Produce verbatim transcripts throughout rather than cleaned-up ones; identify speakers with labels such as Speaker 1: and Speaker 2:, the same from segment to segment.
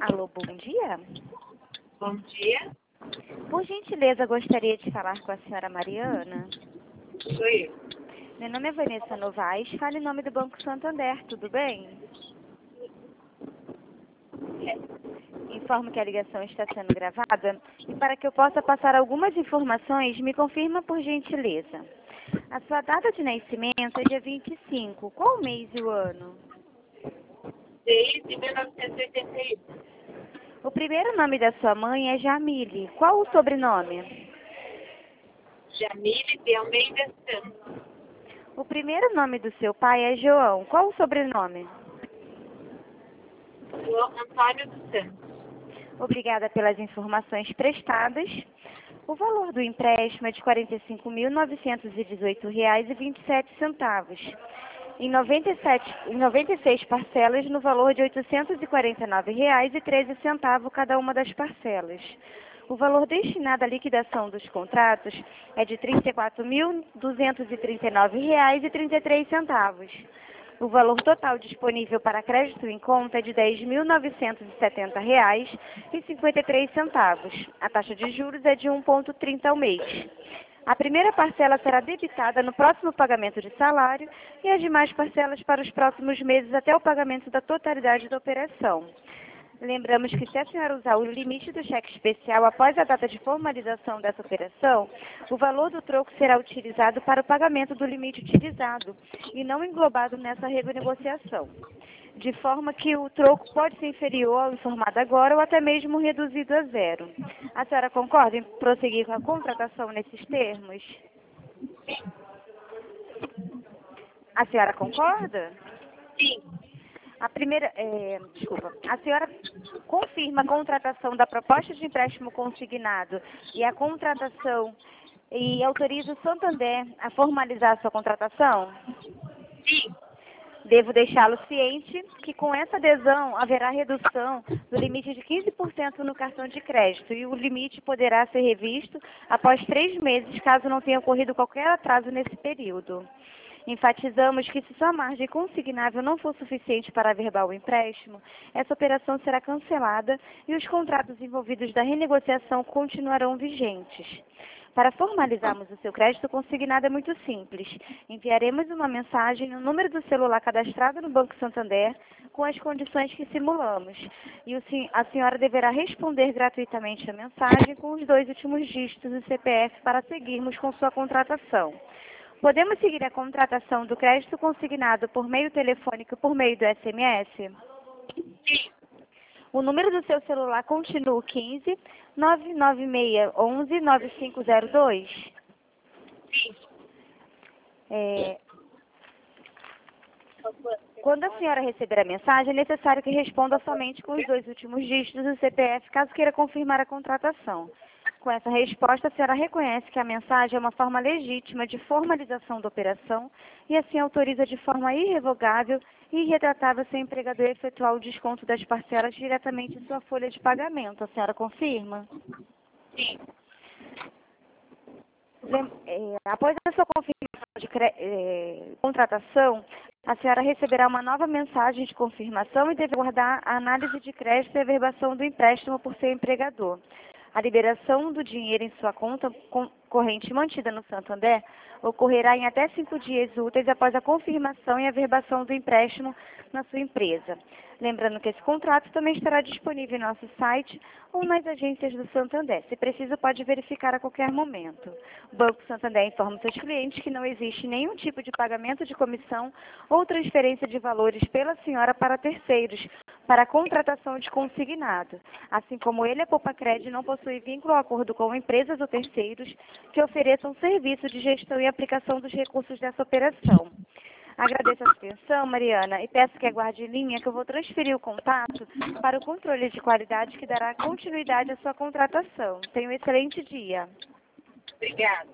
Speaker 1: Alô, bom dia.
Speaker 2: Bom dia,
Speaker 1: Por gentileza, gostaria de falar com a senhora Mariana.
Speaker 2: sou eu.
Speaker 1: Meu nome é Vanessa Novaes, falo em nome do Banco Santander, tudo bem? Informo que a ligação está sendo gravada e para que eu possa passar algumas informações, me confirma por gentileza. A sua data de nascimento é dia vinte e cinco. Qual o mês e o ano?
Speaker 2: Desde mil novecentos e oitenta e um.
Speaker 1: O primeiro nome da sua mãe é Jamile. Qual o sobrenome?
Speaker 2: Jamile de Almeida Santos.
Speaker 1: O primeiro nome do seu pai é João. Qual o sobrenome?
Speaker 2: João Antônio dos Santos.
Speaker 1: Obrigada pelas informações prestadas. O valor do empréstimo é de quarenta e cinco mil novecentos e dezoito reais e vinte e sete centavos. Em noventa e sete, em noventa e seis parcelas no valor de oitocentos e quarenta e nove reais e treze centavos cada uma das parcelas. O valor destinado à liquidação dos contratos é de trinta e quatro mil duzentos e trinta e nove reais e trinta e três centavos. O valor total disponível para crédito em conta é de dez mil novecentos e setenta reais e cinquenta e três centavos. A taxa de juros é de um vírgula trinta ao mês. A primeira parcela será debitada no próximo pagamento de salário e as demais parcelas para os próximos meses até o pagamento da totalidade da operação. Lembramos que se a senhora usar o limite do cheque especial após a data de formalização dessa operação, o valor do troco será utilizado para o pagamento do limite utilizado e não englobado nessa renegociação, de forma que o troco pode ser inferior ao informado agora ou até mesmo reduzido a zero. A senhora concorda em prosseguir com a contratação nesses termos? A senhora concorda?
Speaker 2: Sim,
Speaker 1: A primeira, é, desculpa, a senhora confirma a contratação da proposta de empréstimo consignado e a contratação e autoriza o Santander a formalizar a sua contratação?
Speaker 2: sim,
Speaker 1: Devo deixá-lo ciente que com essa adesão haverá redução do limite de quinze por cento no cartão de crédito e o limite poderá ser revisto após três meses caso não tenha ocorrido qualquer atraso nesse período. Enfatizamos que se sua margem consignável não for suficiente para averbar o empréstimo, essa operação será cancelada e os contratos envolvidos da renegociação continuarão vigentes. Para formalizarmos o seu crédito consignado é muito simples. Enviaremos uma mensagem no número do celular cadastrado no Banco Santander com as condições que simulamos. E o, a senhora deverá responder gratuitamente a mensagem com os dois últimos dígitos do C P F para seguirmos com sua contratação. Podemos seguir a contratação do crédito consignado por meio telefônico e por meio do S M S?
Speaker 2: sim,
Speaker 1: O número do seu celular continua quinze, nove nove seis, onze, nove cinco zero dois?
Speaker 2: sim.
Speaker 1: É, quando a senhora receber a mensagem, é necessário que responda somente com os dois últimos dígitos do C P F, caso queira confirmar a contratação. Com essa resposta, a senhora reconhece que a mensagem é uma forma legítima de formalização da operação e assim autoriza de forma irrevogável e irretratável seu empregador a efetuar o desconto das parcelas diretamente em sua folha de pagamento. A senhora confirma?
Speaker 2: Sim.
Speaker 1: Lem- é, após a sua confirmação de cre- é, contratação, a senhora receberá uma nova mensagem de confirmação e deve aguardar a análise de crédito e a averbação do empréstimo por seu empregador. A liberação do dinheiro em sua conta con- corrente mantida no Santander ocorrerá em até cinco dias úteis após a confirmação e averbação do empréstimo na sua empresa. Lembrando que esse contrato também estará disponível em nosso site ou nas agências do Santander. Se preciso, pode verificar a qualquer momento. O Banco Santander informa seus clientes que não existe nenhum tipo de pagamento de comissão ou transferência de valores pela senhora para terceiros, para a contratação de consignado. Assim como ele, a Poupa Cred não possui vínculo ou acordo com empresas ou terceiros que ofereçam serviço de gestão e aplicação dos recursos dessa operação. Agradeço a sua atenção, Mariana, e peço que aguarde em linha que eu vou transferir o contato para o controle de qualidade que dará continuidade à sua contratação. Tenha um excelente dia.
Speaker 2: Obrigada.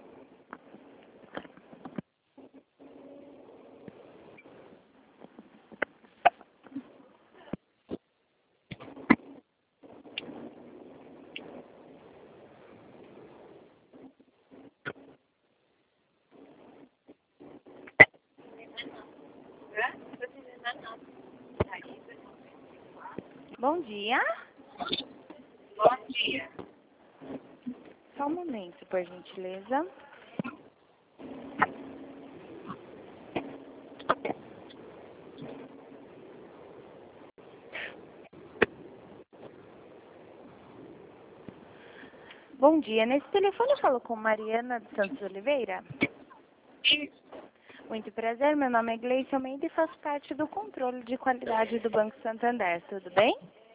Speaker 2: Hã?
Speaker 1: Bom dia.
Speaker 2: dia.
Speaker 1: Só um momento, por gentileza. Bom dia. Nesse telefone eu falo com Mariana dos Santos Oliveira.
Speaker 2: Isso.
Speaker 1: Muito prazer, meu nome é Gleice Almeida e faço parte do controle de qualidade do Banco Santander. Tudo bem?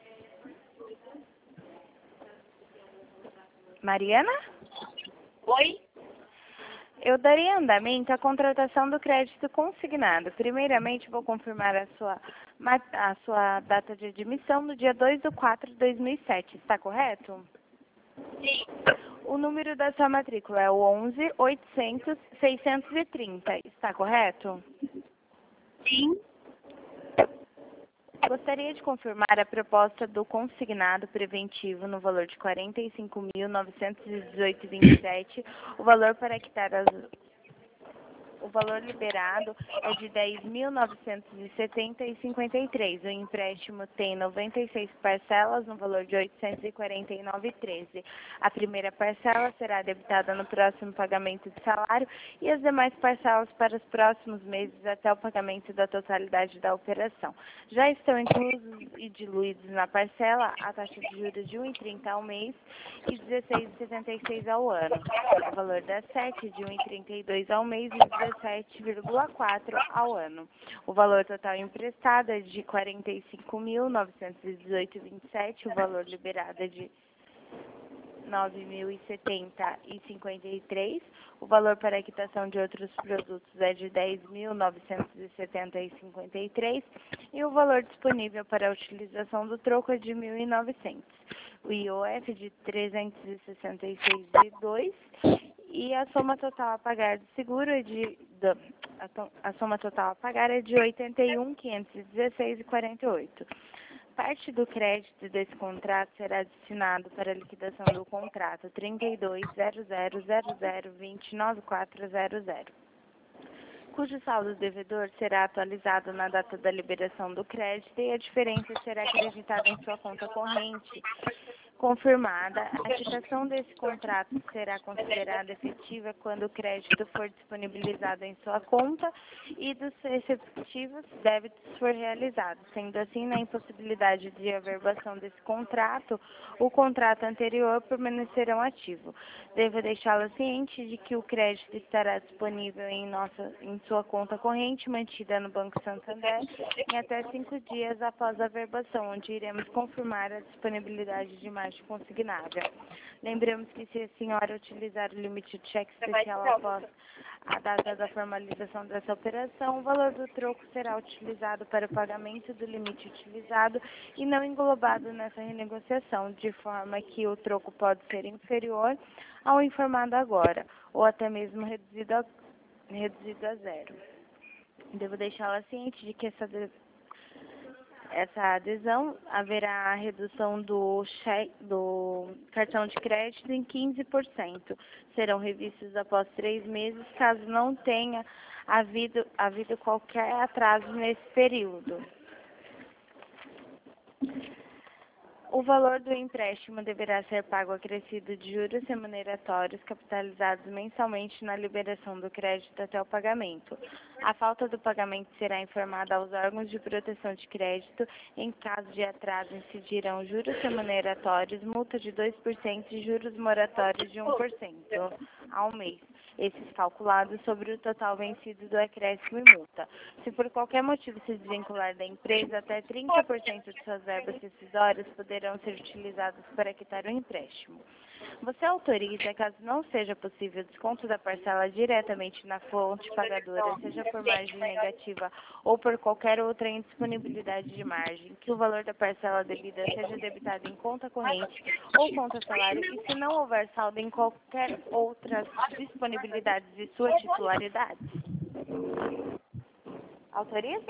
Speaker 1: Mariana?
Speaker 2: Oi?
Speaker 1: Eu daria andamento à contratação do crédito consignado. Primeiramente, vou confirmar a sua, ma- a sua data de admissão no dia dois de quatro de dois mil e sete. Está correto?
Speaker 2: Sim.
Speaker 1: O número da sua matrícula é o onze oitocentos seiscentos e trinta. Está correto?
Speaker 2: Sim.
Speaker 1: Gostaria de confirmar a proposta do consignado preventivo no valor de quarenta e cinco mil novecentos e dezoito vírgula vinte e sete. O valor para quitar as O valor liberado é de dez mil novecentos e setenta vírgula cinquenta e três. O empréstimo tem noventa e seis parcelas no valor de oitocentos e quarenta e nove vírgula treze. A primeira parcela será debitada no próximo pagamento de salário e as demais parcelas para os próximos meses até o pagamento da totalidade da operação. Já estão inclusos e diluídos na parcela a taxa de juros de um vírgula trinta ao mês e dezesseis vírgula setenta e seis ao ano. O valor da sete de um vírgula trinta e dois ao mês e dezessete vírgula quatro ao ano. O valor total emprestado é de quarenta e cinco mil novecentos e dezoito vírgula vinte e sete. O valor liberado é de nove mil e setenta e cinquenta e três. O valor para a quitação de outros produtos é de dez mil novecentos e setenta e cinquenta e três e o valor disponível para a utilização do troco é de mil e novecentos. O I O F de trezentos e sessenta e seis vírgula dois e a soma total a pagar do seguro é de da, a, to, a soma total a pagar é de oitenta e um mil quinhentos e dezesseis vírgula quarenta e oito. Parte do crédito desse contrato será destinado para a liquidação do contrato trinta e dois zero zero zero zero vinte nove quatro zero zero, cujo saldo devedor será atualizado na data da liberação do crédito e a diferença será acreditada em sua conta corrente. Confirmada, a quitação desse contrato será considerada efetiva quando o crédito for disponibilizado em sua conta e dos respectivos débitos for realizado. Sendo assim, na impossibilidade de averbação desse contrato, o contrato anterior permanecerão ativo. Devo deixá-la ciente de que o crédito estará disponível em, nossa, em sua conta corrente, mantida no Banco Santander, em até cinco dias após a averbação, onde iremos confirmar a disponibilidade de margem consignável. Lembramos que se a senhora utilizar o limite de cheque especial após a data da formalização dessa operação, o valor do troco será utilizado para o pagamento do limite utilizado e não englobado nessa renegociação, de forma que o troco pode ser inferior ao informado agora, ou até mesmo reduzido a, reduzido a zero. Devo deixá-la ciente de que essa de, essa adesão haverá a redução do, cheque, do cartão de crédito em quinze por cento. Serão revistos após três meses, caso não tenha havido, havido qualquer atraso nesse período. O valor do empréstimo deverá ser pago acrescido de juros remuneratórios capitalizados mensalmente na liberação do crédito até o pagamento. A falta do pagamento será informada aos órgãos de proteção de crédito. Em caso de atraso, incidirão juros remuneratórios, multa de dois por cento e juros moratórios de um por cento ao mês. Esses calculados sobre o total vencido do acréscimo e multa. Se por qualquer motivo se desvincular da empresa, até trinta por cento de suas verbas rescisórias poderão ser utilizadas para quitar o empréstimo. Você autoriza, caso não seja possível, o desconto da parcela diretamente na fonte pagadora, seja por margem negativa ou por qualquer outra indisponibilidade de margem, que o valor da parcela devida seja debitado em conta corrente ou conta salário e se não houver saldo em qualquer outras disponibilidades de sua titularidade? Autoriza?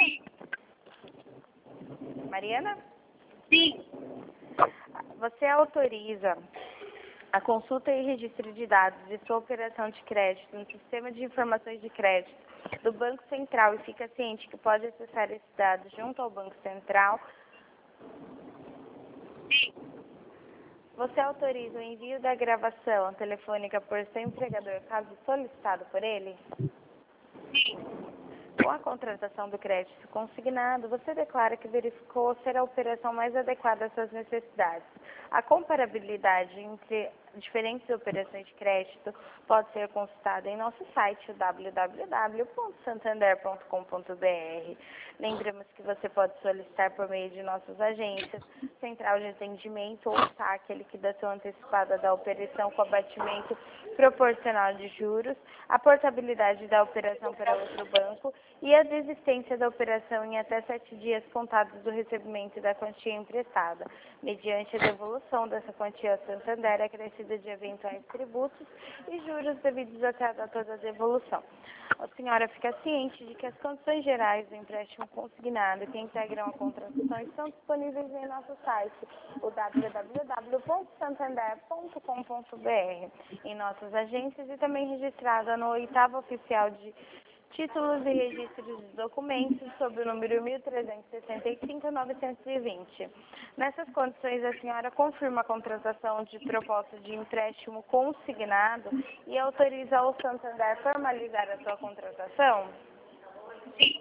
Speaker 1: Mariana?
Speaker 2: Sim.
Speaker 1: Você autoriza a consulta e registro de dados de sua operação de crédito no Sistema de Informações de Crédito do Banco Central e fica ciente que pode acessar esses dados junto ao Banco Central?
Speaker 2: Sim.
Speaker 1: Você autoriza o envio da gravação telefônica por seu empregador, caso solicitado por ele?
Speaker 2: Sim.
Speaker 1: Com a contratação do crédito consignado, você declara que verificou ser a operação mais adequada às suas necessidades. A comparabilidade entre diferentes operações de crédito pode ser consultada em nosso site, w w w ponto santander ponto com ponto b r. Lembramos que você pode solicitar por meio de nossas agências, central de atendimento ou saque, liquidação antecipada da operação com abatimento proporcional de juros, a portabilidade da operação para outro banco e a desistência da operação em até sete dias contados do recebimento da quantia emprestada, mediante a devolução dessa quantia ao Santander acrescida de eventuais tributos e juros devidos até a data da devolução. A senhora fica ciente de que as condições gerais do empréstimo consignado que integram a contratação estão disponíveis em nosso site, o w w w ponto santander ponto com ponto b r, em nossas agências e também registrada no oitavo oficial de Títulos e registros de documentos sob o número mil trezentos e sessenta e cinco, novecentos e vinte. Nessas condições, a senhora confirma a contratação de proposta de empréstimo consignado e autoriza o Santander a formalizar a sua contratação?
Speaker 2: Sim.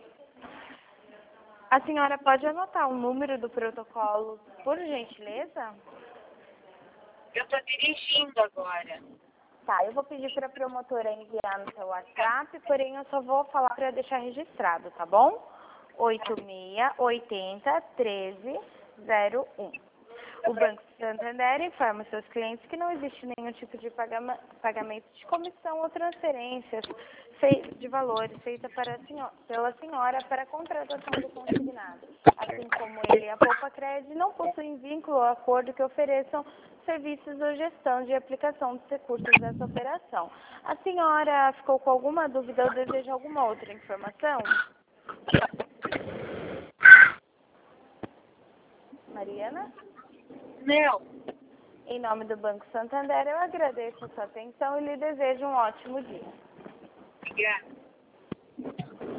Speaker 1: A senhora pode anotar o número do protocolo, por gentileza?
Speaker 2: Eu estou dirigindo agora.
Speaker 1: Tá, eu vou pedir para a promotora enviar no seu WhatsApp, porém eu só vou falar para deixar registrado, tá bom? oito seis oito zero, um três zero um. O Banco Santander informa seus clientes que não existe nenhum tipo de pagama, pagamento de comissão ou transferências de valores feita para a senhora, pela senhora para a contratação do consignado. Assim como ele e a Poupa Cred não possuem vínculo ou acordo que ofereçam serviços ou gestão de aplicação dos recursos dessa operação. A senhora ficou com alguma dúvida ou deseja alguma outra informação? Mariana?
Speaker 2: Não.
Speaker 1: Em nome do Banco Santander, eu agradeço a sua atenção e lhe desejo um ótimo dia.
Speaker 2: Obrigada.